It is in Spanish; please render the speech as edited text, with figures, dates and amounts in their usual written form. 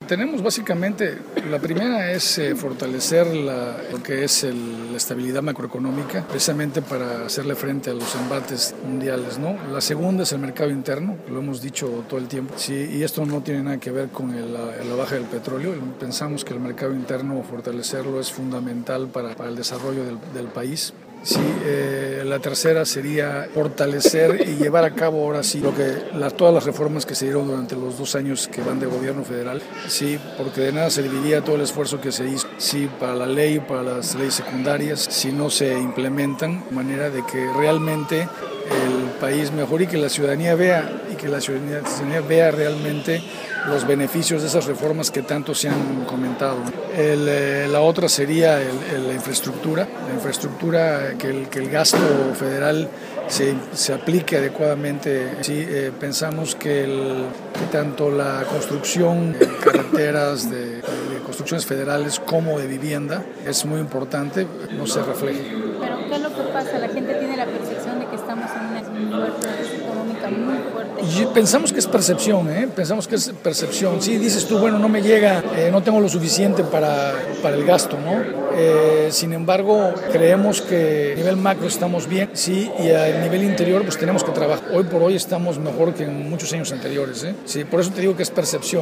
Tenemos básicamente, la primera es fortalecer lo que es la estabilidad macroeconómica, precisamente para hacerle frente a los embates mundiales, ¿no? La segunda es el mercado interno, lo hemos dicho todo el tiempo, sí, y esto no tiene nada que ver con la baja del petróleo. Pensamos que el mercado interno, fortalecerlo es fundamental para el desarrollo del país. Sí, la tercera sería fortalecer y llevar a cabo ahora sí todas las reformas que se dieron durante los 2 años que van de gobierno federal, sí, porque de nada serviría todo el esfuerzo que se hizo, sí, para la ley, para las leyes secundarias, si no se implementan, de manera de que realmente el país mejore y que la ciudadanía vea realmente los beneficios de esas reformas que tanto se han comentado. La otra sería la infraestructura, que el gasto federal se aplique adecuadamente. Sí, pensamos que tanto la construcción de carreteras, de construcciones federales como de vivienda es muy importante, no se refleje. Pero ¿qué es lo que pasa? La gente tiene la percepción de que estamos en una crisis económica muy fuerte. Y pensamos que es percepción, Sí, dices tú, bueno, no me llega, no tengo lo suficiente para el gasto, ¿no? Sin embargo, creemos que a nivel macro estamos bien, sí, y a nivel interior pues tenemos que trabajar. Hoy por hoy estamos mejor que en muchos años anteriores, ¿eh? Sí, por eso te digo que es percepción.